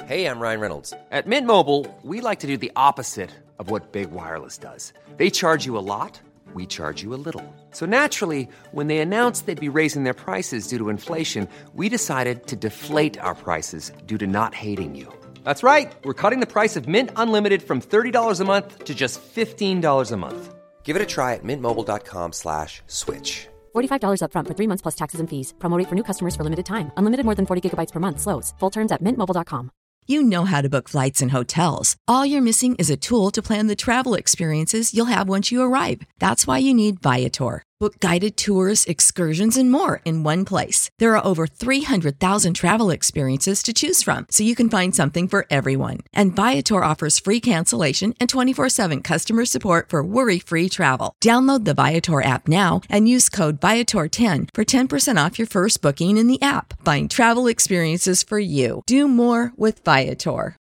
Hey, I'm Ryan Reynolds. At Mint Mobile, we like to do the opposite of what Big Wireless does. They charge you a lot, we charge you a little. So naturally, when they announced they'd be raising their prices due to inflation, we decided to deflate our prices due to not hating you. That's right. We're cutting the price of Mint Unlimited from $30 a month to just $15 a month. Give it a try at mintmobile.com/switch. $45 up front for 3 months plus taxes and fees. Promo rate for new customers for limited time. Unlimited more than 40 gigabytes per month. Slows full terms at mintmobile.com. You know how to book flights and hotels. All you're missing is a tool to plan the travel experiences you'll have once you arrive. That's why you need Viator. Book guided tours, excursions, and more in one place. There are over 300,000 travel experiences to choose from, so you can find something for everyone. And Viator offers free cancellation and 24/7 customer support for worry-free travel. Download the Viator app now and use code Viator10 for 10% off your first booking in the app. Find travel experiences for you. Do more with Viator.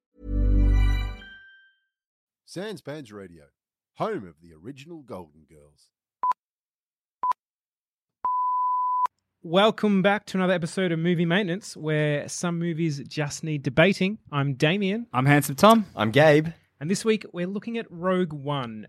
Sans Pants Radio, home of the original Golden Girls. Welcome back to another episode of Movie Maintenance, where some movies just need debating. I'm Damien. I'm Handsome Tom. I'm Gabe. And this week we're looking at Rogue One.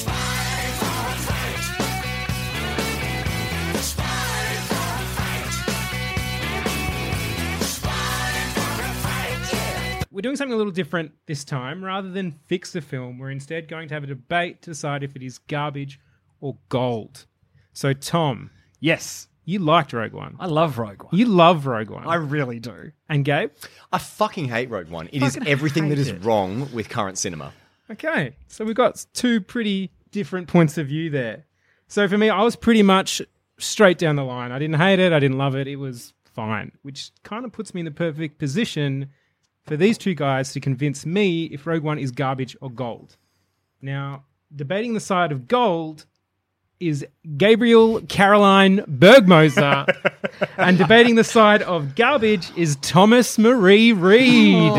We're doing something a little different this time. Rather than fix the film, we're instead going to have a debate to decide if it is garbage or gold. So, Tom. Yes. You liked Rogue One. I love Rogue One. You love Rogue One. I really do. And Gabe? I fucking hate Rogue One. It is everything that is wrong with current cinema. Okay, so we've got two pretty different points of view there. So for me, I was pretty much straight down the line. I didn't hate it. I didn't love it. It was fine, which kind of puts me in the perfect position for these two guys to convince me if Rogue One is garbage or gold. Now, debating the side of gold is Gabriel Caroline Bergmoser, and debating the side of garbage is Thomas Marie Reed.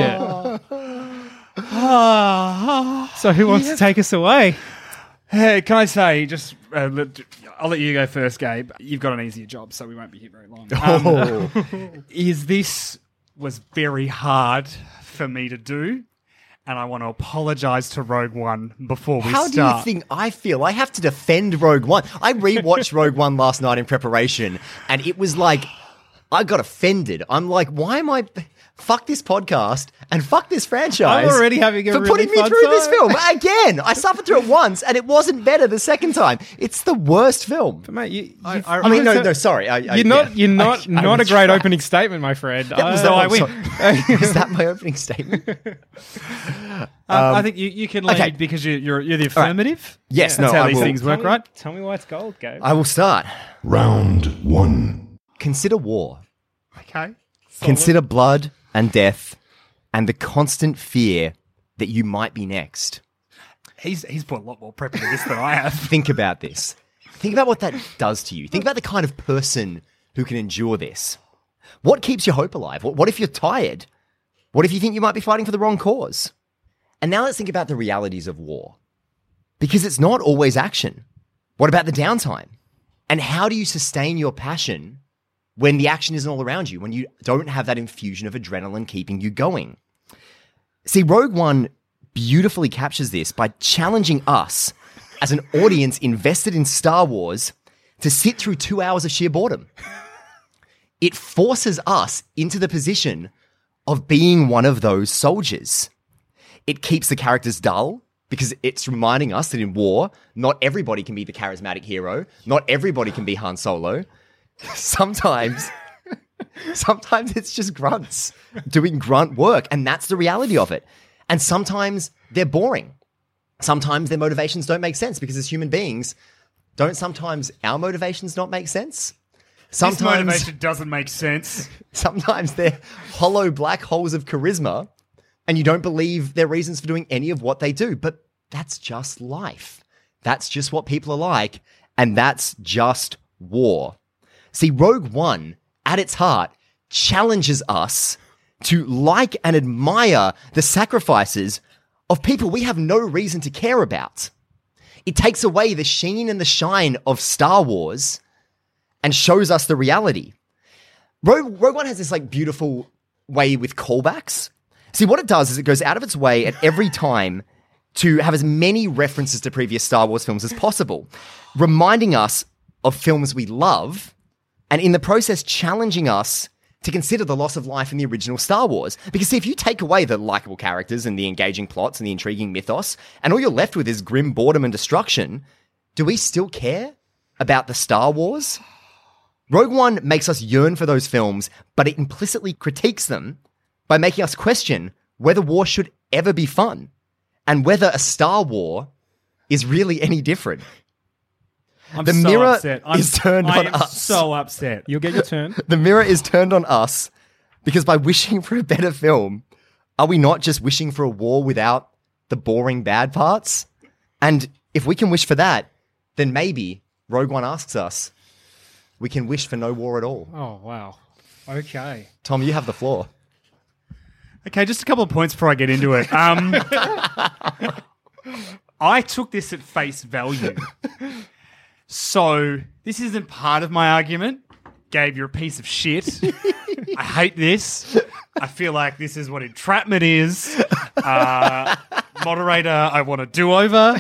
So who wants to take us away? Hey, can I say, just I'll let you go first, Gabe. You've got an easier job, so we won't be here very long. This was very hard for me to do, and I want to apologise to Rogue One before we start. How do you think I feel? I have to defend Rogue One. I rewatched Rogue One last night in preparation, and it was like, I got offended. I'm like, why am I... Fuck this podcast and fuck this franchise. I'm already having a for really putting me fun through time. this film. Again, I suffered through it once, and it wasn't better the second time. It's the worst film. But mate, sorry. You're not a great opening statement, my friend. I win. Is that my opening statement? I think you can lead because you're the affirmative. Right. Yes, that's no, how I these will. things work, right? Tell me why it's gold, Gabe. I will start. Round one. Consider war. Okay. Consider blood and death and the constant fear that you might be next. He's put a lot more prep into this than I have. Think about this. Think about what that does to you. Think about the kind of person who can endure this. What keeps your hope alive? What if you're tired? What if you think you might be fighting for the wrong cause? And now let's think about the realities of war. Because it's not always action. What about the downtime? And how do you sustain your passion when the action isn't all around you, when you don't have that infusion of adrenaline keeping you going? See, Rogue One beautifully captures this by challenging us as an audience invested in Star Wars to sit through 2 hours of sheer boredom. It forces us into the position of being one of those soldiers. It keeps the characters dull because it's reminding us that in war, not everybody can be the charismatic hero. Not everybody can be Han Solo. Sometimes it's just grunts doing grunt work, and that's the reality of it. And sometimes they're boring. Sometimes their motivations don't make sense because as human beings, don't sometimes our motivations not make sense? Sometimes This motivation doesn't make sense. Sometimes they're hollow black holes of charisma, and you don't believe their reasons for doing any of what they do. But that's just life. That's just what people are like, and that's just war. See, Rogue One, at its heart, challenges us to like and admire the sacrifices of people we have no reason to care about. It takes away the sheen and the shine of Star Wars and shows us the reality. Rogue One has this like beautiful way with callbacks. See, what it does is it goes out of its way at every time to have as many references to previous Star Wars films as possible, reminding us of films we love, and in the process challenging us to consider the loss of life in the original Star Wars. Because see, if you take away the likable characters and the engaging plots and the intriguing mythos, and all you're left with is grim boredom and destruction, do we still care about the Star Wars? Rogue One makes us yearn for those films, but it implicitly critiques them by making us question whether war should ever be fun and whether a Star War is really any different. The mirror is turned on us. I'm so upset. You'll get your turn. The mirror is turned on us because by wishing for a better film, are we not just wishing for a war without the boring bad parts? And if we can wish for that, then maybe Rogue One asks us, we can wish for no war at all. Oh, wow. Okay. Tom, you have the floor. Okay, just a couple of points before I get into it. I took this at face value. So this isn't part of my argument. Gabe, you're a piece of shit. I hate this. I feel like this is what entrapment is. Moderator, I want a do-over.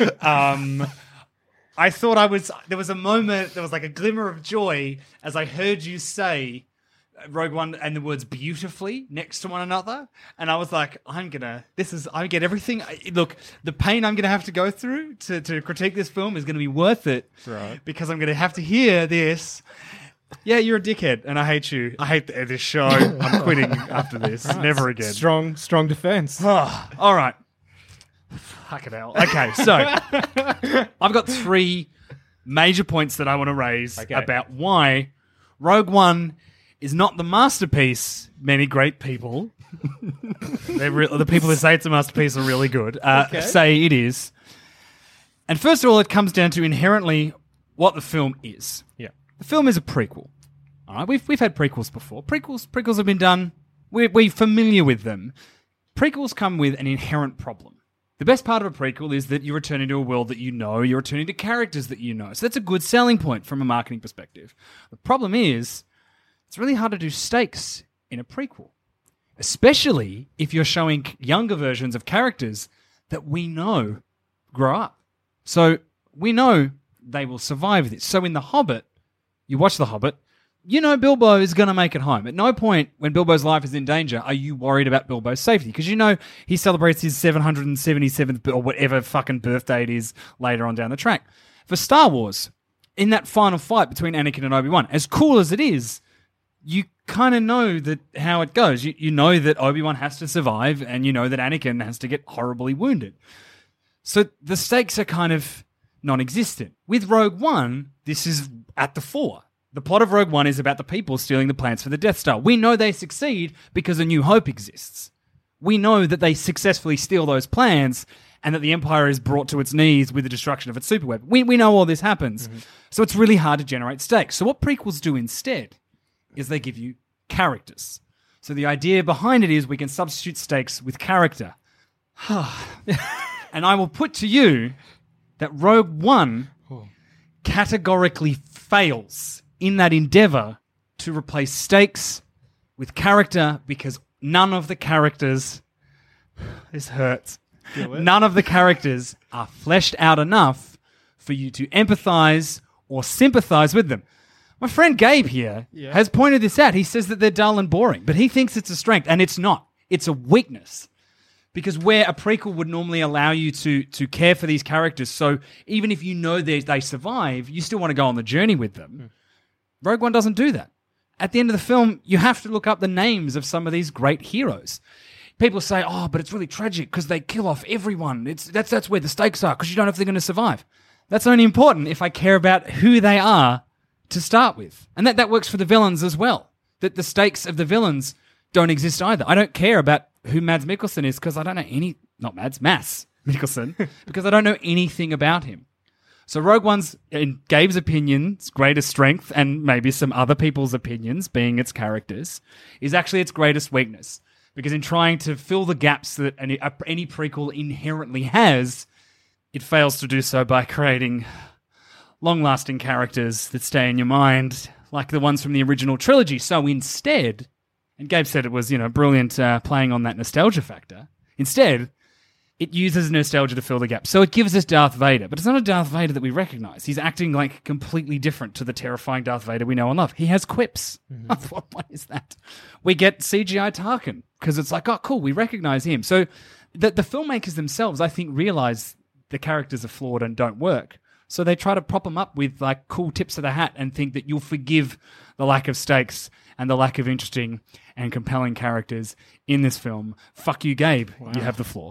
I thought there was a moment, there was like a glimmer of joy as I heard you say Rogue One and the words beautifully next to one another. And I was like, I get everything. Look, the pain I'm going to have to go through to critique this film is going to be worth it. Right. Because I'm going to have to hear this. Yeah, you're a dickhead and I hate you. I hate this show. I'm quitting after this. Never again. Strong defense. All right. Fucking hell. Okay, so I've got 3 major points that I want to raise about why Rogue One is not the masterpiece many great people, the people who say it's a masterpiece are really good, say it is. And first of all, it comes down to inherently what the film is. Yeah. The film is a prequel. All right, we've had prequels before. Prequels have been done. We're familiar with them. Prequels come with an inherent problem. The best part of a prequel is that you're returning to a world that you know, you're returning to characters that you know. So that's a good selling point from a marketing perspective. The problem is, it's really hard to do stakes in a prequel, especially if you're showing younger versions of characters that we know grow up. So we know they will survive this. So in The Hobbit, you watch The Hobbit, you know Bilbo is going to make it home. At no point when Bilbo's life is in danger are you worried about Bilbo's safety, because you know he celebrates his 777th or whatever fucking birthday it is later on down the track. For Star Wars, in that final fight between Anakin and Obi-Wan, as cool as it is, you kind of know that how it goes. You know that Obi-Wan has to survive, and you know that Anakin has to get horribly wounded. So the stakes are kind of non-existent. With Rogue One, this is at the fore. The plot of Rogue One is about the people stealing the plans for the Death Star. We know they succeed because A New Hope exists. We know that they successfully steal those plans and that the Empire is brought to its knees with the destruction of its superweapon. We know all this happens. Mm-hmm. So it's really hard to generate stakes. So what prequels do instead is they give you characters. So the idea behind it is we can substitute stakes with character. And I will put to you that Rogue One categorically fails in that endeavor to replace stakes with character, because none of the characters, this hurts, none of the characters are fleshed out enough for you to empathize or sympathize with them. My friend Gabe here has pointed this out. He says that they're dull and boring, but he thinks it's a strength, and it's not. It's a weakness. Because where a prequel would normally allow you to care for these characters, so even if you know they survive, you still want to go on the journey with them. Rogue One doesn't do that. At the end of the film, you have to look up the names of some of these great heroes. People say, oh, but it's really tragic because they kill off everyone. That's where the stakes are, because you don't know if they're going to survive. That's only important if I care about who they are to start with. And that works for the villains as well. That the stakes of the villains don't exist either. I don't care about who Mads Mikkelsen is because I don't know Mads Mikkelsen, because I don't know anything about him. So Rogue One's, in Gabe's opinion, its greatest strength, and maybe some other people's opinions, being its characters, is actually its greatest weakness. Because in trying to fill the gaps that any prequel inherently has, it fails to do so by creating long-lasting characters that stay in your mind, like the ones from the original trilogy. So instead, And Gabe said it was, brilliant playing on that nostalgia factor. Instead, it uses nostalgia to fill the gap. So it gives us Darth Vader, but it's not a Darth Vader that we recognize. He's acting like completely different to the terrifying Darth Vader we know and love. He has quips. What is that? We get CGI Tarkin because it's like, oh, cool, we recognize him. So the filmmakers themselves, I think, realize the characters are flawed and don't work. So they try to prop them up with like cool tips of the hat and think that you'll forgive the lack of stakes and the lack of interesting and compelling characters in this film. Fuck you, Gabe. Wow. You have the floor.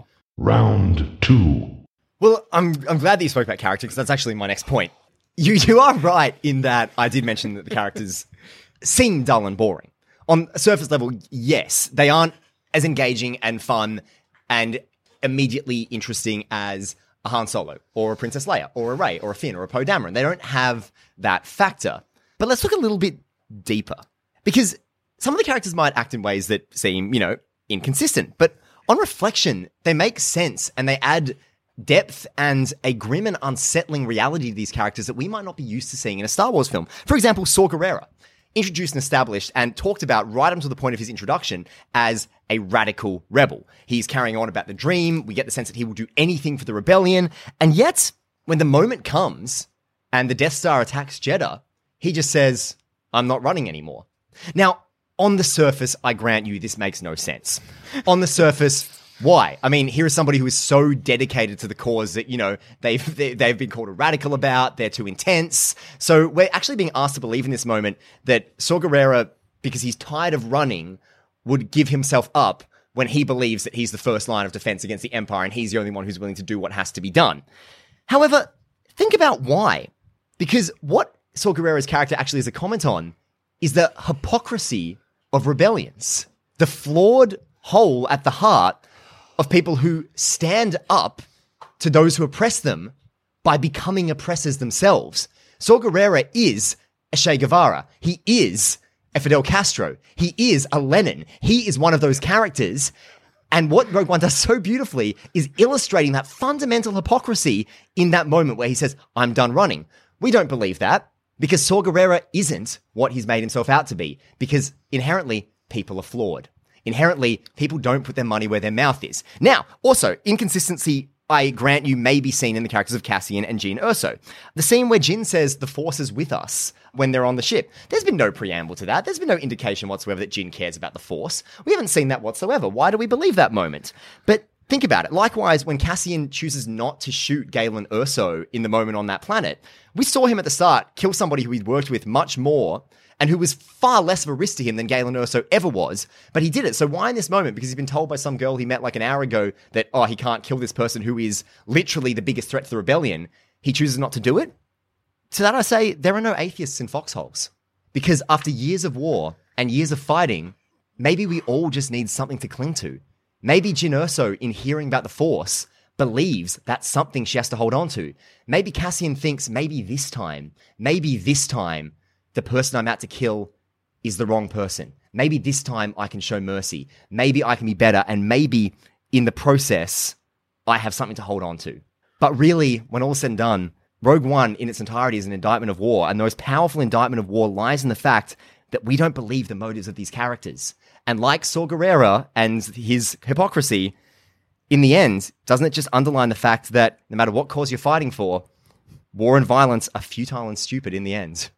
Round 2. Well, I'm glad that you spoke about character because that's actually my next point. You are right in that I did mention that the characters seem dull and boring. On a surface level, yes, they aren't as engaging and fun and immediately interesting as a Han Solo or a Princess Leia or a Rey or a Finn or a Poe Dameron. They don't have that factor. But let's look a little bit deeper because some of the characters might act in ways that seem, inconsistent, but on reflection, they make sense and they add depth and a grim and unsettling reality to these characters that we might not be used to seeing in a Star Wars film. For example, Saw Gerrera, introduced and established and talked about right up to the point of his introduction as a radical rebel. He's carrying on about the dream. We get the sense that he will do anything for the rebellion. And yet, when the moment comes and the Death Star attacks Jeddah, he just says, I'm not running anymore. Now, on the surface, I grant you, this makes no sense. On the surface, why? I mean, here is somebody who is so dedicated to the cause that, they've been called a radical about, they're too intense. So we're actually being asked to believe in this moment that Saw Gerrera, because he's tired of running, would give himself up when he believes that he's the first line of defense against the Empire and he's the only one who's willing to do what has to be done. However, think about why. Because what Saw Gerrera's character actually is a comment on is the hypocrisy of rebellions, the flawed hole at the heart of people who stand up to those who oppress them by becoming oppressors themselves. Saw Gerrera is a Che Guevara. He is a Fidel Castro. He is a Lenin. He is one of those characters. And what Rogue One does so beautifully is illustrating that fundamental hypocrisy in that moment where he says, I'm done running. We don't believe that. Because Saw Gerrera isn't what he's made himself out to be. Because inherently, people are flawed. Inherently, people don't put their money where their mouth is. Now, also, inconsistency, I grant you, may be seen in the characters of Cassian and Jyn Erso. The scene where Jyn says the Force is with us when they're on the ship. There's been no preamble to that. There's been no indication whatsoever that Jyn cares about the Force. We haven't seen that whatsoever. Why do we believe that moment? But think about it. Likewise, when Cassian chooses not to shoot Galen Erso in the moment on that planet, we saw him at the start kill somebody who he'd worked with much more and who was far less of a risk to him than Galen Erso ever was, but he did it. So why in this moment? Because he's been told by some girl he met like an hour ago that, he can't kill this person who is literally the biggest threat to the rebellion. He chooses not to do it? To that I say, there are no atheists in foxholes. Because after years of war and years of fighting, maybe we all just need something to cling to. Maybe Jyn Erso, in hearing about the Force, believes that's something she has to hold on to. Maybe Cassian thinks maybe this time, the person I'm out to kill is the wrong person. Maybe this time I can show mercy. Maybe I can be better. And maybe in the process, I have something to hold on to. But really, when all is said and done, Rogue One in its entirety is an indictment of war. And the most powerful indictment of war lies in the fact that we don't believe the motives of these characters. And like Saw Gerrera and his hypocrisy, in the end, doesn't it just underline the fact that no matter what cause you're fighting for, war and violence are futile and stupid in the end?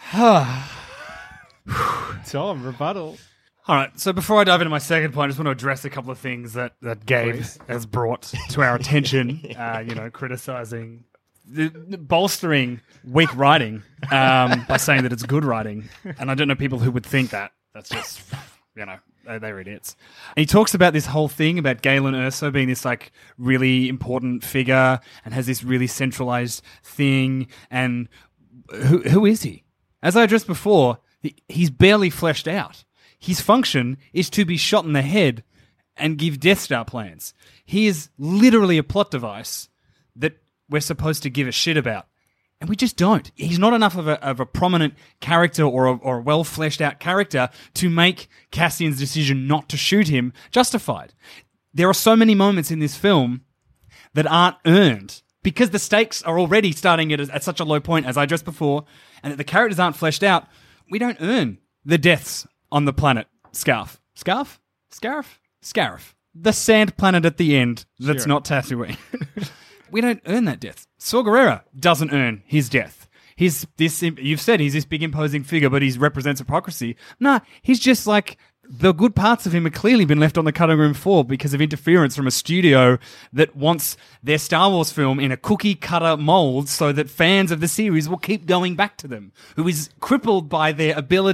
Tom, rebuttal. All right, so before I dive into my second point, I just want to address a couple of things that Gabe has brought to our attention, criticizing, bolstering weak writing by saying that it's good writing. And I don't know people who would think that. That's just, they're idiots. And he talks about this whole thing about Galen Erso being this like really important figure and has this really centralized thing. And who is he? As I addressed before, he's barely fleshed out. His function is to be shot in the head and give Death Star plans. He is literally a plot device that we're supposed to give a shit about. And we just don't. He's not enough of a prominent character or a well-fleshed out character to make Cassian's decision not to shoot him justified. There are so many moments in this film that aren't earned because the stakes are already starting at such a low point, as I addressed before, and that the characters aren't fleshed out. We don't earn the deaths on the planet Scarf. Scarif? Scarif. The sand planet at the end that's not Tatooine. We don't earn that death. Saw Gerrera doesn't earn his death. You've said he's this big imposing figure, but he represents hypocrisy. Nah, he's just like, the good parts of him have clearly been left on the cutting room floor because of interference from a studio that wants their Star Wars film in a cookie cutter mold so that fans of the series will keep going back to them, who is crippled by their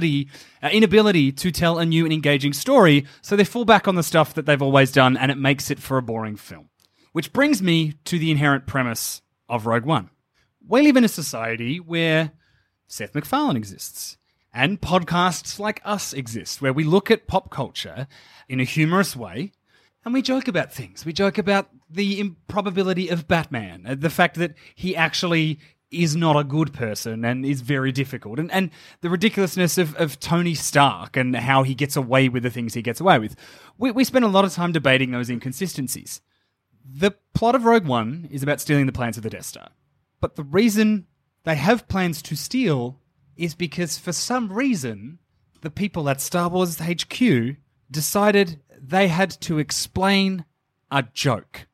inability to tell a new and engaging story, so they fall back on the stuff that they've always done, and it makes it for a boring film. Which brings me to the inherent premise of Rogue One. We live in a society where Seth MacFarlane exists. And podcasts like us exist, where we look at pop culture in a humorous way, and we joke about things. We joke about the improbability of Batman, the fact that he actually is not a good person and is very difficult, and the ridiculousness of Tony Stark and how he gets away with the things he gets away with. We spend a lot of time debating those inconsistencies. The plot of Rogue One is about stealing the plans of the Death Star. But the reason they have plans to steal is because for some reason, the people at Star Wars HQ decided they had to explain a joke.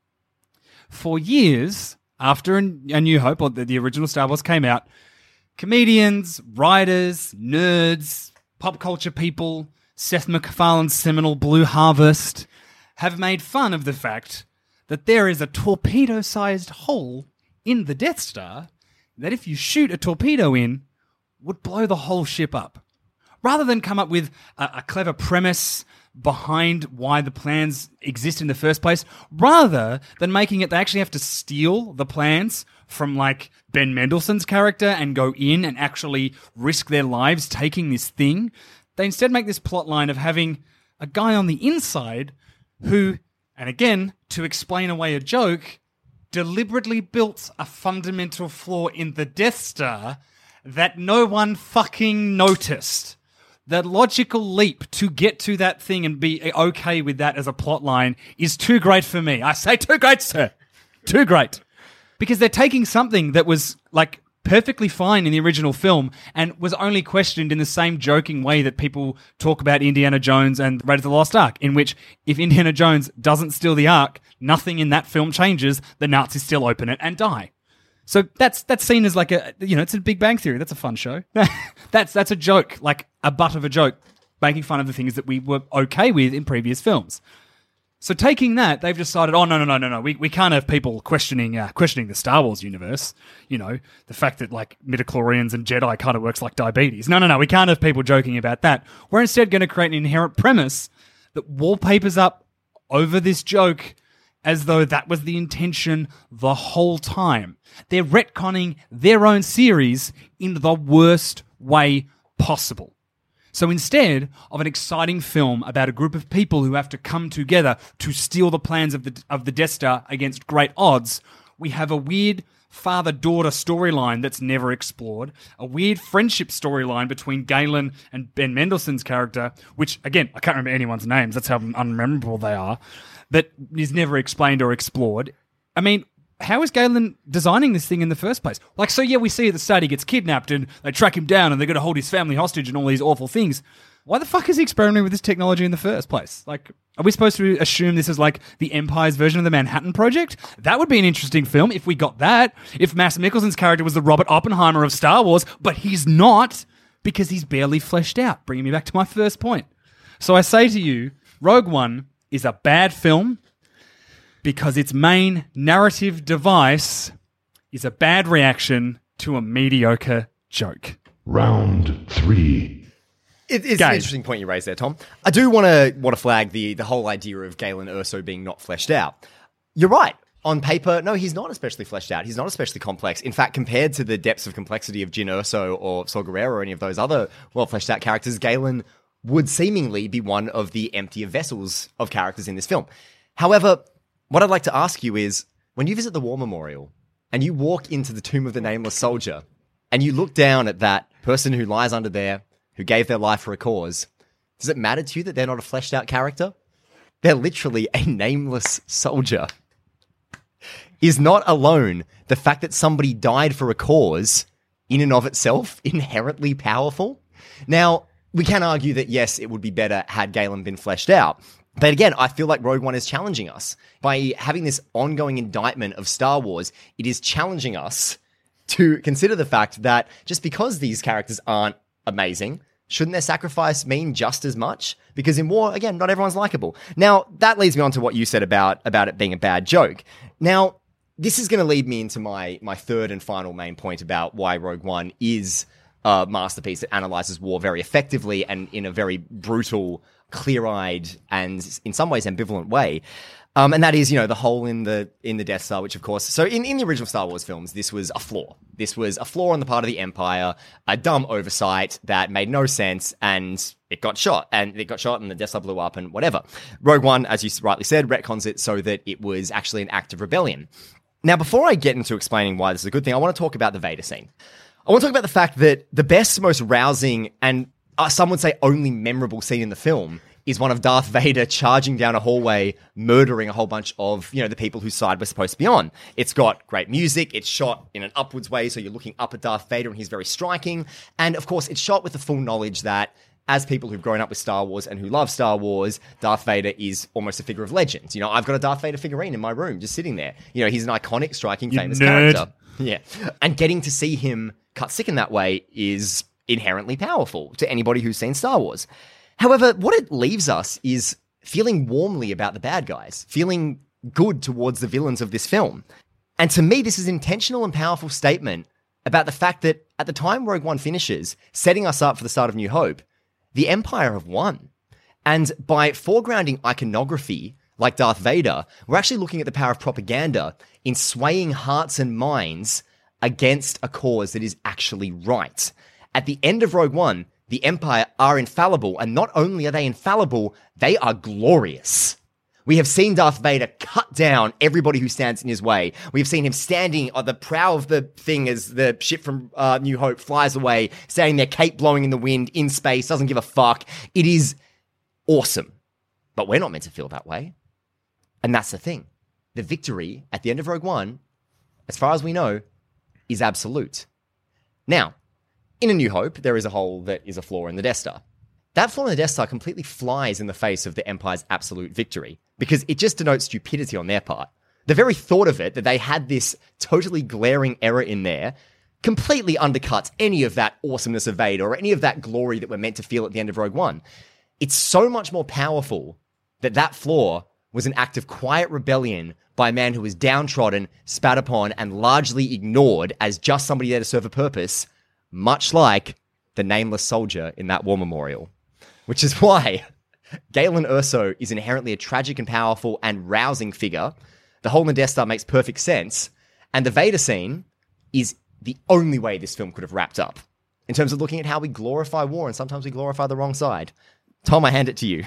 For years, after A New Hope, or the original Star Wars came out, comedians, writers, nerds, pop culture people, Seth MacFarlane's seminal Blue Harvest, have made fun of the fact that there is a torpedo-sized hole in the Death Star that if you shoot a torpedo in, would blow the whole ship up. Rather than come up with a clever premise behind why the plans exist in the first place, rather than making it they actually have to steal the plans from like Ben Mendelsohn's character and go in and actually risk their lives taking this thing, they instead make this plot line of having a guy on the inside who, and again, to explain away a joke, deliberately built a fundamental flaw in the Death Star that no one fucking noticed. The logical leap to get to that thing and be okay with that as a plot line is too great for me. I say too great, sir. Too great. Because they're taking something that was like perfectly fine in the original film and was only questioned in the same joking way that people talk about Indiana Jones and Raiders of the Lost Ark, in which if Indiana Jones doesn't steal the Ark, nothing in that film changes, the Nazis still open it and die. So that's seen as like it's a Big Bang Theory. That's a fun show. That's a joke, like a butt of a joke, making fun of the things that we were okay with in previous films. So taking that, they've decided, oh, no. We can't have people questioning the Star Wars universe. You know, the fact that like midichlorians and Jedi kind of works like diabetes. No. We can't have people joking about that. We're instead going to create an inherent premise that wallpapers up over this joke as though that was the intention the whole time. They're retconning their own series in the worst way possible. So instead of an exciting film about a group of people who have to come together to steal the plans of the Death Star against great odds, we have a weird father-daughter storyline that's never explored, a weird friendship storyline between Galen and Ben Mendelsohn's character, which, again, I can't remember anyone's names, that's how unmemorable they are, that is never explained or explored. I mean, how is Galen designing this thing in the first place? Like, so yeah, we see at the start he gets kidnapped and they track him down and they're going to hold his family hostage and all these awful things. Why the fuck is he experimenting with this technology in the first place? Like, are we supposed to assume this is like the Empire's version of the Manhattan Project? That would be an interesting film if we got that. If Mads Mikkelsen's character was the Robert Oppenheimer of Star Wars, but he's not because he's barely fleshed out, bringing me back to my first point. So I say to you, Rogue One is a bad film because its main narrative device is a bad reaction to a mediocre joke. Round 3. It's an interesting point you raised there, Tom. I do want to flag the whole idea of Galen Erso being not fleshed out. You're right. On paper, no, he's not especially fleshed out. He's not especially complex. In fact, compared to the depths of complexity of Jyn Erso or Saw Gerrera or any of those other well-fleshed out characters, Galen would seemingly be one of the emptier vessels of characters in this film. However, what I'd like to ask you is, when you visit the War Memorial and you walk into the Tomb of the Nameless Soldier and you look down at that person who lies under there, who gave their life for a cause, does it matter to you that they're not a fleshed out character? They're literally a nameless soldier. Is not alone the fact that somebody died for a cause in and of itself inherently powerful? Now, we can argue that, yes, it would be better had Galen been fleshed out. But again, I feel like Rogue One is challenging us. By having this ongoing indictment of Star Wars, it is challenging us to consider the fact that just because these characters aren't amazing, shouldn't their sacrifice mean just as much? Because in war, again, not everyone's likable. Now, that leads me on to what you said about it being a bad joke. Now, this is going to lead me into my third and final main point about why Rogue One is a masterpiece that analyzes war very effectively and in a very brutal, clear-eyed, and in some ways ambivalent way. And that is, the hole in the Death Star, which of course, so in the original Star Wars films, this was a flaw. This was a flaw on the part of the Empire, a dumb oversight that made no sense, and it got shot. And the Death Star blew up and whatever. Rogue One, as you rightly said, retcons it so that it was actually an act of rebellion. Now, before I get into explaining why this is a good thing, I want to talk about the Vader scene. I want to talk about the fact that the best, most rousing, and some would say only memorable scene in the film is one of Darth Vader charging down a hallway, murdering a whole bunch of, the people whose side we're supposed to be on. It's got great music. It's shot in an upwards way, so you're looking up at Darth Vader and he's very striking. And of course, it's shot with the full knowledge that as people who've grown up with Star Wars and who love Star Wars, Darth Vader is almost a figure of legend. I've got a Darth Vader figurine in my room just sitting there. He's an iconic, striking, famous character. Yeah. And getting to see him cut sick in that way is inherently powerful to anybody who's seen Star Wars. However, what it leaves us is feeling warmly about the bad guys, feeling good towards the villains of this film. And to me, this is an intentional and powerful statement about the fact that at the time Rogue One finishes, setting us up for the start of New Hope, the Empire have won. And by foregrounding iconography like Darth Vader, we're actually looking at the power of propaganda in swaying hearts and minds against a cause that is actually right. At the end of Rogue One, the Empire are infallible, and not only are they infallible, they are glorious. We have seen Darth Vader cut down everybody who stands in his way. We have seen him standing on the prow of the thing as the ship from New Hope flies away, standing there, cape blowing in the wind, in space, doesn't give a fuck. It is awesome. But we're not meant to feel that way. And that's the thing. The victory at the end of Rogue One, as far as we know, is absolute. Now, in A New Hope, there is a hole that is a flaw in the Death Star. That flaw in the Death Star completely flies in the face of the Empire's absolute victory, because it just denotes stupidity on their part. The very thought of it, that they had this totally glaring error in there, completely undercuts any of that awesomeness of Vader or any of that glory that we're meant to feel at the end of Rogue One. It's so much more powerful that flaw was an act of quiet rebellion by a man who was downtrodden, spat upon, and largely ignored as just somebody there to serve a purpose, much like the nameless soldier in that war memorial. Which is why Galen Erso is inherently a tragic and powerful and rousing figure. The hole in the Death Star makes perfect sense. And the Vader scene is the only way this film could have wrapped up, in terms of looking at how we glorify war and sometimes we glorify the wrong side. Tom, I hand it to you.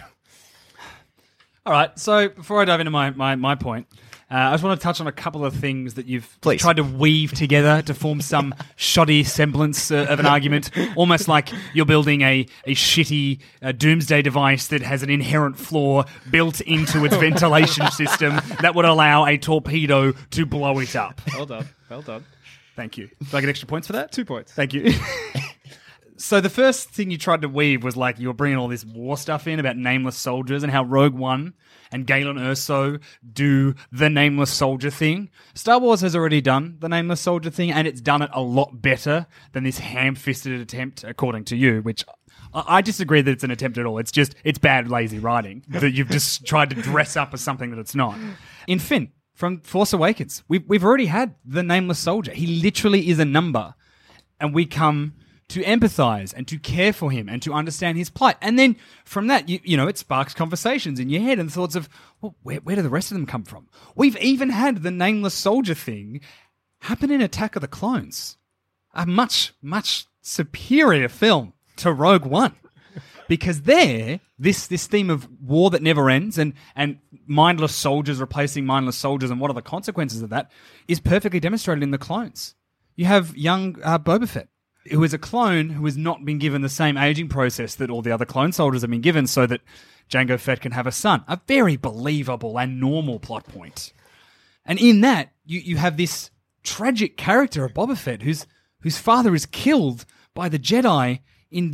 All right, so before I dive into my point, I just want to touch on a couple of things that you've tried to weave together to form some shoddy semblance of an argument, almost like you're building a shitty doomsday device that has an inherent flaw built into its ventilation system that would allow a torpedo to blow it up. Well done. Thank you. Do I get extra points for that? 2 points. Thank you. So the first thing you tried to weave was like you were bringing all this war stuff in about nameless soldiers and how Rogue One and Galen Erso do the nameless soldier thing. Star Wars has already done the nameless soldier thing, and it's done it a lot better than this ham-fisted attempt, according to you, which I disagree that it's an attempt at all. It's bad, lazy writing that you've just tried to dress up as something that it's not. In Finn, from Force Awakens, we've already had the nameless soldier. He literally is a number, and we come to empathize and to care for him and to understand his plight. And then from that, you know, it sparks conversations in your head and thoughts of, well, where do the rest of them come from? We've even had the nameless soldier thing happen in Attack of the Clones, a much, much superior film to Rogue One. Because there, this theme of war that never ends and mindless soldiers replacing mindless soldiers and what are the consequences of that is perfectly demonstrated in the clones. You have young Boba Fett, who is a clone who has not been given the same aging process that all the other clone soldiers have been given so that Jango Fett can have a son. A very believable and normal plot point. And in that, you have this tragic character of Boba Fett whose father is killed by the Jedi in this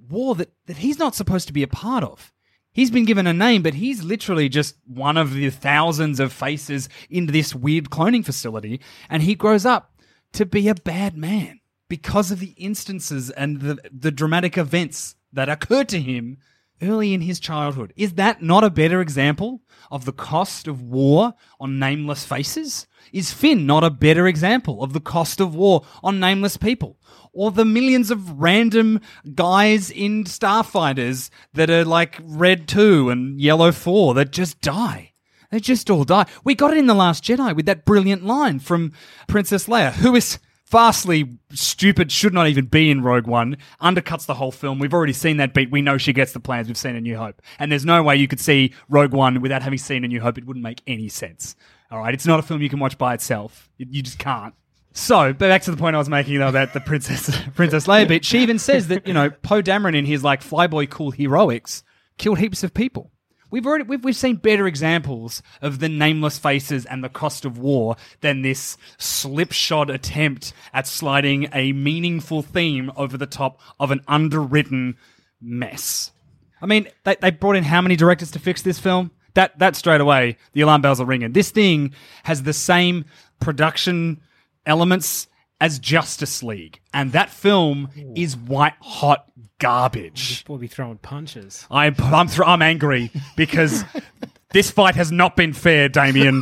war that he's not supposed to be a part of. He's been given a name, but he's literally just one of the thousands of faces in this weird cloning facility, and he grows up to be a bad man because of the instances and the dramatic events that occurred to him early in his childhood. Is that not a better example of the cost of war on nameless faces? Is Finn not a better example of the cost of war on nameless people? Or the millions of random guys in Starfighters that are like Red 2 and Yellow 4 that just die. They just all die. We got it in The Last Jedi with that brilliant line from Princess Leia, who is vastly stupid, should not even be in Rogue One, undercuts the whole film. We've already seen that beat. We know she gets the plans. We've seen A New Hope. And there's no way you could see Rogue One without having seen A New Hope. It wouldn't make any sense. All right, it's not a film you can watch by itself. You just can't. So, but back to the point I was making though about the Princess Leia bit. She even says that, Poe Dameron in his like flyboy cool heroics killed heaps of people. We've seen better examples of the nameless faces and the cost of war than this slipshod attempt at sliding a meaningful theme over the top of an underwritten mess. I mean, they brought in how many directors to fix this film? That straight away, the alarm bells are ringing. This thing has the same production elements as Justice League, and that film is white hot garbage. We'll be throwing punches. I'm angry because this fight has not been fair, Damien.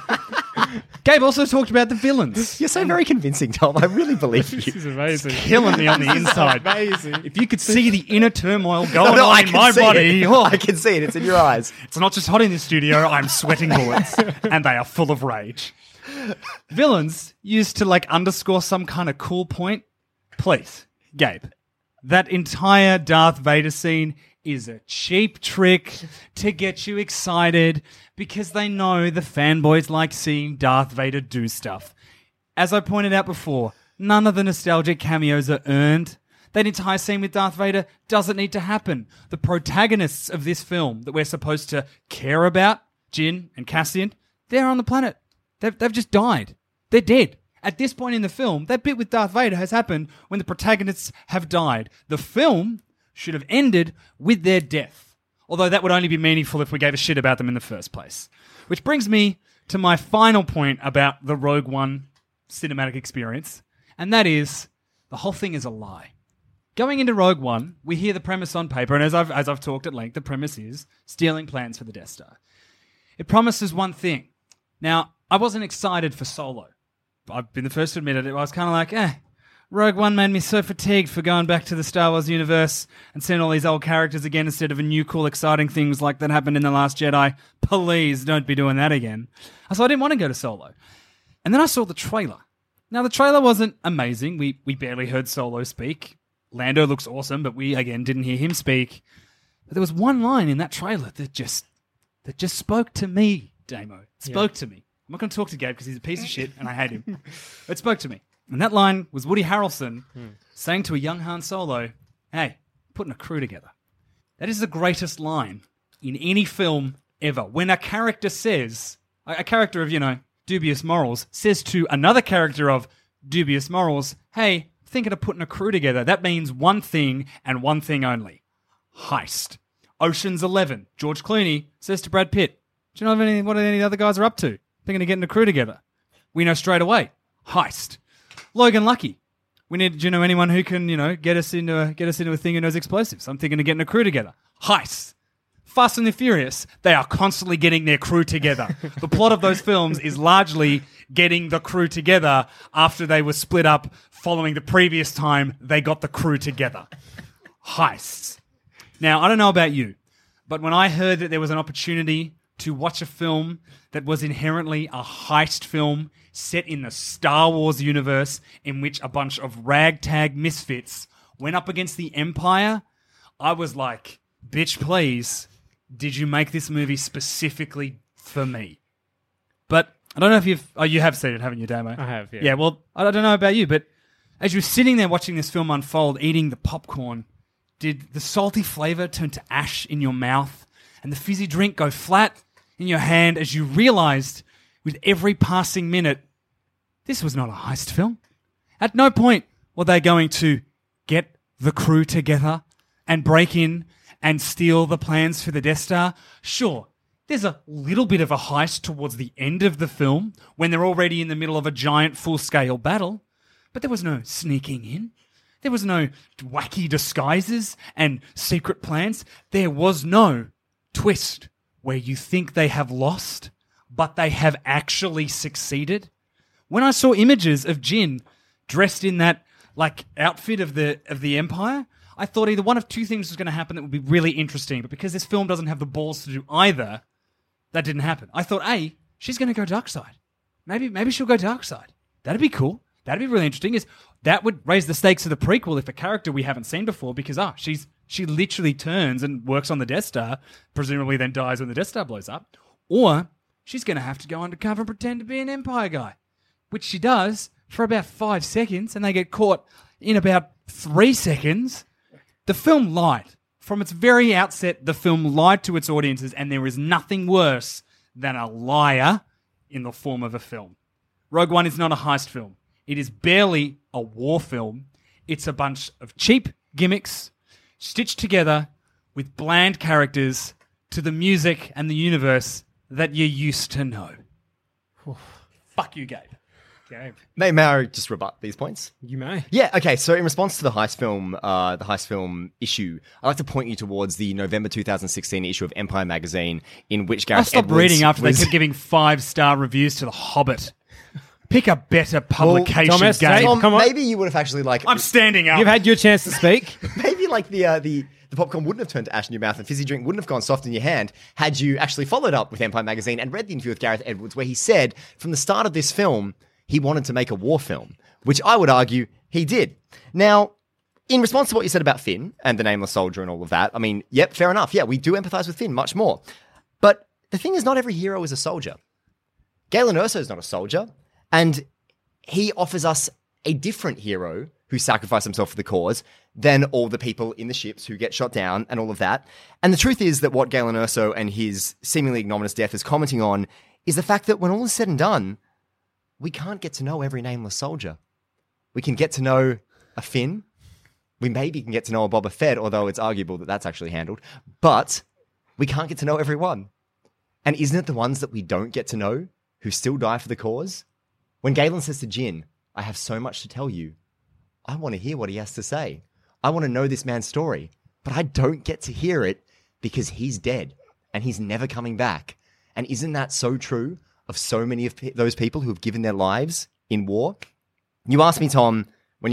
Gabe also talked about the villains. You're so very convincing, Tom. I really believe you. This is amazing. Killing me on the inside. Amazing. If you could see the inner turmoil going No, on I in can my see body. it. Oh. I can see it. It's in your eyes. It's not just hot in this studio, I'm sweating bullets. And they are full of rage. Villains used to underscore some kind of cool point. Please, Gabe, that entire Darth Vader scene is a cheap trick to get you excited because they know the fanboys like seeing Darth Vader do stuff. As I pointed out before, none of the nostalgic cameos are earned. That entire scene with Darth Vader doesn't need to happen. The protagonists of this film that we're supposed to care about, Jyn and Cassian, they're on the planet. They've just died. They're dead. At this point in the film, that bit with Darth Vader has happened when the protagonists have died. The film should have ended with their death. Although that would only be meaningful if we gave a shit about them in the first place. Which brings me to my final point about the Rogue One cinematic experience, and that is the whole thing is a lie. Going into Rogue One, we hear the premise on paper, and as I've talked at length, the premise is stealing plans for the Death Star. It promises one thing. Now, I wasn't excited for Solo. I've been the first to admit it. I was kind of like, Rogue One made me so fatigued for going back to the Star Wars universe and seeing all these old characters again instead of a new, cool, exciting things like that happened in The Last Jedi. Please don't be doing that again. So I didn't want to go to Solo. And then I saw the trailer. Now, the trailer wasn't amazing. We barely heard Solo speak. Lando looks awesome, but we, again, didn't hear him speak. But there was one line in that trailer that just spoke to me, Damo. It spoke to me. I'm not going to talk to Gabe because he's a piece of shit and I hate him. It spoke to me. And that line was Woody Harrelson saying to a young Han Solo, hey, putting a crew together. That is the greatest line in any film ever. When a character says, a character of, dubious morals, says to another character of dubious morals, hey, thinking of putting a crew together. That means one thing and one thing only. Heist. Ocean's 11. George Clooney says to Brad Pitt, do you know what any of the other guys are up to? Thinking of getting a crew together. We know straight away. Heist. Logan Lucky. Do you know anyone who can, get us into a thing who knows explosives? I'm thinking of getting a crew together. Heist. Fast and the Furious. They are constantly getting their crew together. The plot of those films is largely getting the crew together after they were split up following the previous time they got the crew together. Heists. Now, I don't know about you, but when I heard that there was an opportunity to watch a film that was inherently a heist film set in the Star Wars universe in which a bunch of ragtag misfits went up against the Empire, I was like, bitch, please, did you make this movie specifically for me? But I don't know if you have seen it, haven't you, Damo? I have, yeah. Yeah, well, I don't know about you, but as you're sitting there watching this film unfold, eating the popcorn, did the salty flavour turn to ash in your mouth and the fizzy drink go flat in your hand as you realised with every passing minute, this was not a heist film? At no point were they going to get the crew together and break in and steal the plans for the Death Star. Sure, there's a little bit of a heist towards the end of the film when they're already in the middle of a giant full-scale battle, but there was no sneaking in. There was no wacky disguises and secret plans. There was no twist where you think they have lost, but they have actually succeeded. When I saw images of Jyn dressed in that outfit of the Empire, I thought either one of two things was going to happen that would be really interesting, but because this film doesn't have the balls to do either, that didn't happen. I thought, A, she's going to go dark side. Maybe she'll go dark side. That'd be cool. That'd be really interesting. That would raise the stakes of the prequel if a character we haven't seen before, because she literally turns and works on the Death Star, presumably then dies when the Death Star blows up, or she's going to have to go undercover and pretend to be an Empire guy, which she does for about 5 seconds, and they get caught in about 3 seconds. The film lied. From its very outset, the film lied to its audiences, and there is nothing worse than a liar in the form of a film. Rogue One is not a heist film. It is barely a war film. It's a bunch of cheap gimmicks stitched together with bland characters to the music and the universe that you used to know. Fuck you, Gabe. Gabe. May I just rebut these points? You may. Yeah, okay, so in response to the heist film issue, I'd like to point you towards the November 2016 issue of Empire magazine, in which Gareth I stopped Edwards reading after was... they kept giving 5-star reviews to The Hobbit. Pick a better publication, Thomas, Gabe. Tom, come on. Maybe you would have actually I'm standing up. You've had your chance to speak. maybe the popcorn wouldn't have turned to ash in your mouth and fizzy drink wouldn't have gone soft in your hand had you actually followed up with Empire magazine and read the interview with Gareth Edwards where he said from the start of this film he wanted to make a war film, which I would argue he did. Now, in response to what you said about Finn and the Nameless Soldier and all of that, I mean, yep, fair enough. Yeah, we do empathize with Finn much more. But the thing is, not every hero is a soldier. Galen Erso is not a soldier, and he offers us a different hero who sacrificed himself for the cause than all the people in the ships who get shot down and all of that. And the truth is that what Galen Erso and his seemingly ignominious death is commenting on is the fact that when all is said and done, we can't get to know every nameless soldier. We can get to know a Finn. We maybe can get to know a Boba Fett, although it's arguable that that's actually handled. But we can't get to know everyone. And isn't it the ones that we don't get to know who still die for the cause? When Galen says to Jyn, I have so much to tell you, I want to hear what he has to say. I want to know this man's story, but I don't get to hear it because he's dead and he's never coming back. And isn't that so true of so many of those people who have given their lives in war? You asked me, Tom, when you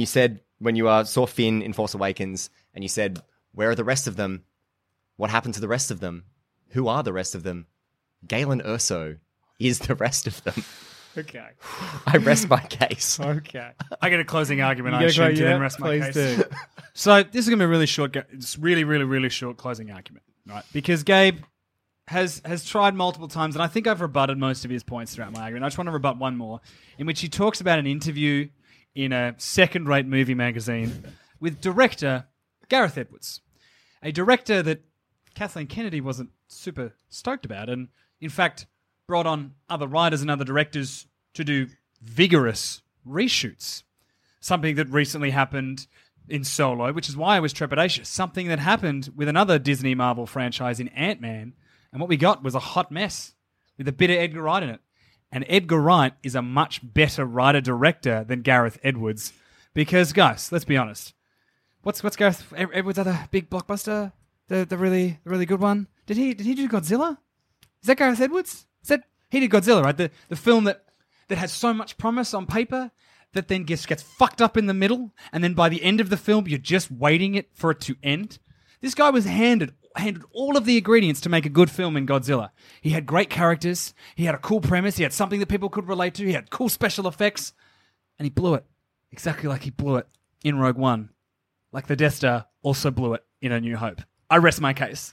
saw Finn in Force Awakens and you said, where are the rest of them? What happened to the rest of them? Who are the rest of them? Galen Erso is the rest of them. Okay. I rest my case. Okay. I get a closing argument. You I gotta assume go, to yeah, then rest my please case. do. So this is going to be a really short. It's really, really, really short closing argument, right? Because Gabe has tried multiple times, and I think I've rebutted most of his points throughout my argument. I just want to rebut one more, in which he talks about an interview in a second-rate movie magazine with director Gareth Edwards, a director that Kathleen Kennedy wasn't super stoked about, and in fact brought on other writers and other directors to do vigorous reshoots. Something that recently happened in Solo, which is why I was trepidatious. Something that happened with another Disney Marvel franchise in Ant-Man, and what we got was a hot mess with a bit of Edgar Wright in it. And Edgar Wright is a much better writer-director than Gareth Edwards. Because, guys, let's be honest. What's Gareth Edwards' other big blockbuster? The really good one? Did he do Godzilla? Is that Gareth Edwards? He did Godzilla, right? The film that has so much promise on paper that then gets fucked up in the middle, and then by the end of the film, you're just waiting for it to end. This guy was handed all of the ingredients to make a good film in Godzilla. He had great characters, he had a cool premise, he had something that people could relate to, he had cool special effects, and he blew it. Exactly like he blew it in Rogue One. Like the Death Star also blew it in A New Hope. I rest my case.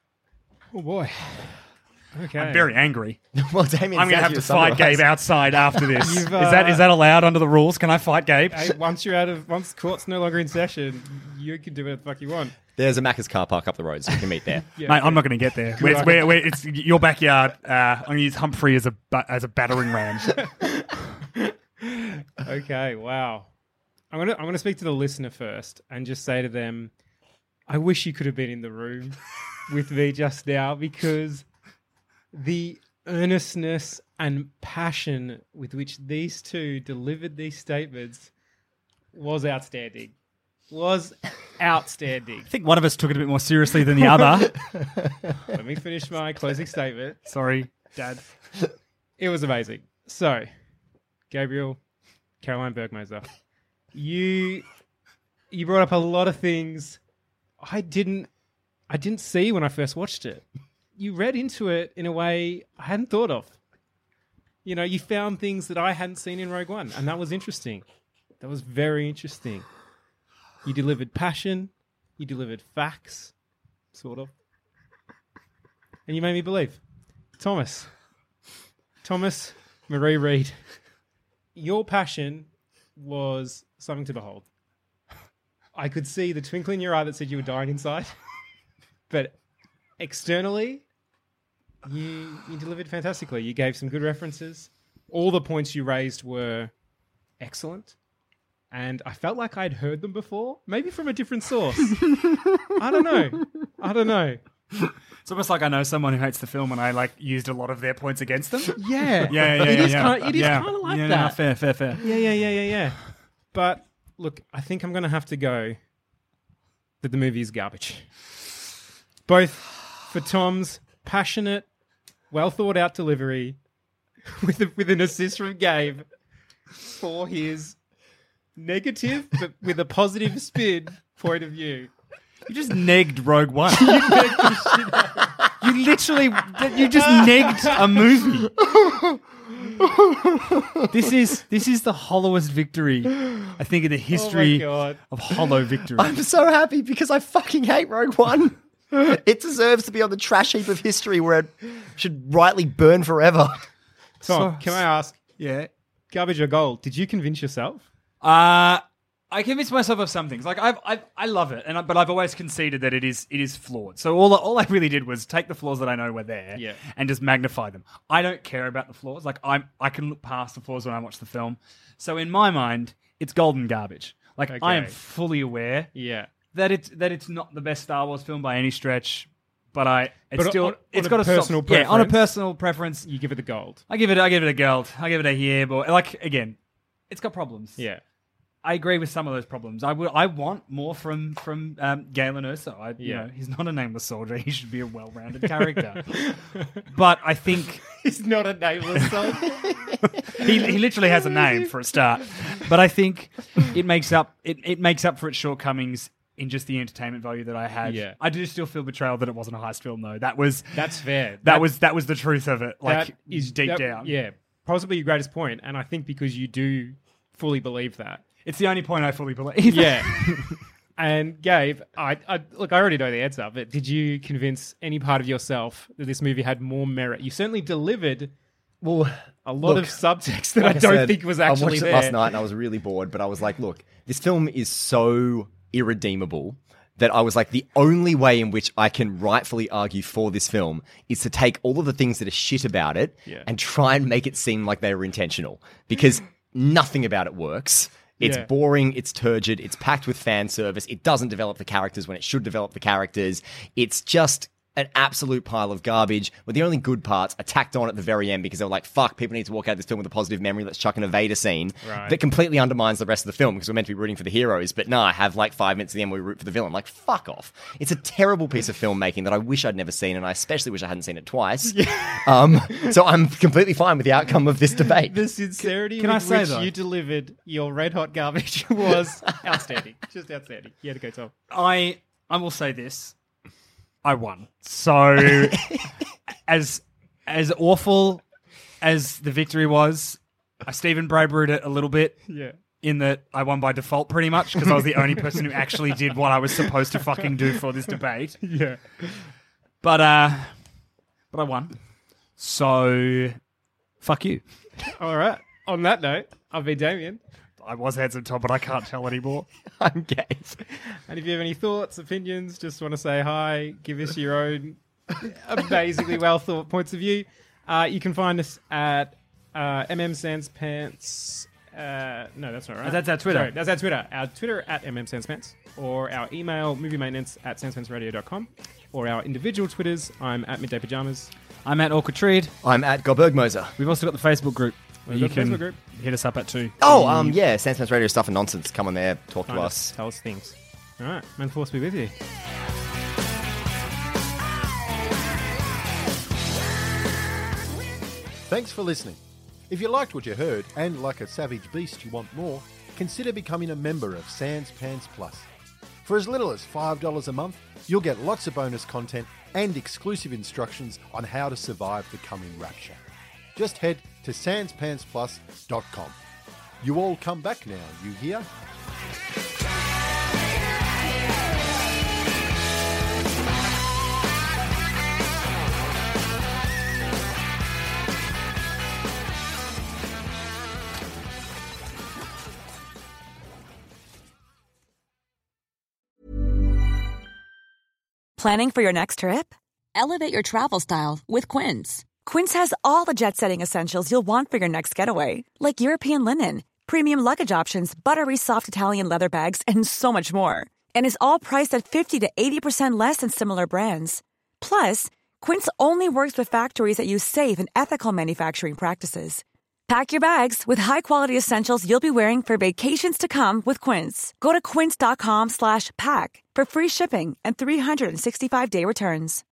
Oh boy. Okay. I'm very angry. Well, Damien, I'm going to have to fight Gabe outside after this. Is that allowed under the rules? Can I fight Gabe? Hey, once court's no longer in session, you can do whatever the fuck you want. There's a Macca's car park up the road, so you can meet there. Yeah, Mate, I'm not going to get there. It's your backyard. I'm going to use Humphrey as a battering ram. Okay, wow. I'm gonna speak to the listener first and just say to them, I wish you could have been in the room with me just now, because the earnestness and passion with which these two delivered these statements was outstanding. I think one of us took it a bit more seriously than the other. Let me finish my closing statement. Sorry, Dad. It was amazing. So, Gabriel, Caroline Bergmoser, you brought up a lot of things I didn't see when I first watched it. You read into it in a way I hadn't thought of. You know, you found things that I hadn't seen in Rogue One, and that was interesting. That was very interesting. You delivered passion. You delivered facts, sort of. And you made me believe. Thomas Marie Reed, your passion was something to behold. I could see the twinkle in your eye that said you were dying inside. But externally, you delivered fantastically. You gave some good references. All the points you raised were excellent. And I felt like I'd heard them before, maybe from a different source. I don't know. It's almost like I know someone who hates the film and I used a lot of their points against them. Yeah. It is kind of like that. No, fair. Yeah. But look, I think I'm going to have to go that the movie is garbage. Both for Tom's passionate, well thought out delivery with an assist from Gabe for his negative but with a positive spin point of view. You just negged Rogue One. You literally, you just negged a movie. This is the hollowest victory, I think, in the history of hollow victory. I'm so happy because I fucking hate Rogue One. It deserves to be on the trash heap of history where it should rightly burn forever. Tom, can I ask? Yeah. Garbage or gold? Did you convince yourself? I convinced myself of some things. I love it, but I've always conceded that it is flawed. So all I really did was take the flaws that I know were there, and just magnify them. I don't care about the flaws. I can look past the flaws when I watch the film. So in my mind, it's golden garbage. I am fully aware, that it's not the best Star Wars film by any stretch. But it's got a personal preference. Yeah, on a personal preference, you give it the gold. I give it a gold. I give it a yeah, but again, it's got problems. Yeah. I agree with some of those problems. I want more from Galen Erso. You know, he's not a nameless soldier. He should be a well-rounded character. But I think he's not a nameless soldier. he literally has a name for a start. But I think it makes up for its shortcomings in just the entertainment value that I had. Yeah. I do still feel betrayal that it wasn't a heist film, though. That's fair. That was the truth of it. Deep down. Yeah, possibly your greatest point, and I think because you do fully believe that. It's the only point I fully believe. Yeah. And Gabe, I already know the answer, but did you convince any part of yourself that this movie had more merit? You certainly delivered a lot of subtext that I don't think was actually I watched there. it last night and I was really bored, but I was like, look, this film is so irredeemable that I was like, the only way in which I can rightfully argue for this film is to take all of the things that are shit about it and try and make it seem like they were intentional. Because nothing about it works. It's boring, it's turgid, it's packed with fan service, it doesn't develop the characters when it should develop the characters. It's just an absolute pile of garbage, with the only good parts are tacked on at the very end because they were like, fuck, people need to walk out of this film with a positive memory, let's chuck in a Vader scene that completely undermines the rest of the film because we're meant to be rooting for the heroes, but I have 5 minutes at the end where we root for the villain. Like, fuck off. It's a terrible piece of filmmaking that I wish I'd never seen, and I especially wish I hadn't seen it twice. So I'm completely fine with the outcome of this debate. The sincerity Can I with say, which though? you delivered your red hot garbage was outstanding. Just outstanding. You had to go, Tom. I will say this. I won. So, as awful as the victory was, I Stephen Braber'd it a little bit. Yeah. In that I won by default pretty much because I was the only person who actually did what I was supposed to fucking do for this debate. Yeah. But I won. So, fuck you. All right. On that note, I've been Damien. I was handsome Tom, but I can't tell anymore. I'm Gabe. And if you have any thoughts, opinions, just want to say hi, give us your own amazingly well thought points of view, you can find us at MM Sans Pants No, that's not right. That's our Twitter. Sorry, that's our Twitter. Our Twitter at mmsanspants, or our email moviemaintenance@sanspantsradio.com, or our individual Twitters. I'm at Midday Pajamas. I'm at Orchid Treed. I'm at Goldberg-Moser. We've also got the Facebook group. We've You got the can Facebook group. hit us up at too. Oh, yeah, Sandspans Radio Stuff and Nonsense. Come on there, talk to Find us. Tell us things. All right, man, force be with you. Thanks for listening. If you liked what you heard and like a savage beast you want more, consider becoming a member of Sans Pants Plus. For as little as $5 a month, you'll get lots of bonus content and exclusive instructions on how to survive the coming rapture. Just head to sanspantsplus.com. You all come back now, you hear? Planning for your next trip? Elevate your travel style with Quince. Quince has all the jet-setting essentials you'll want for your next getaway, like European linen, premium luggage options, buttery soft Italian leather bags, and so much more. And is all priced at 50 to 80% less than similar brands. Plus, Quince only works with factories that use safe and ethical manufacturing practices. Pack your bags with high-quality essentials you'll be wearing for vacations to come with Quince. Go to quince.com/pack for free shipping and 365-day returns.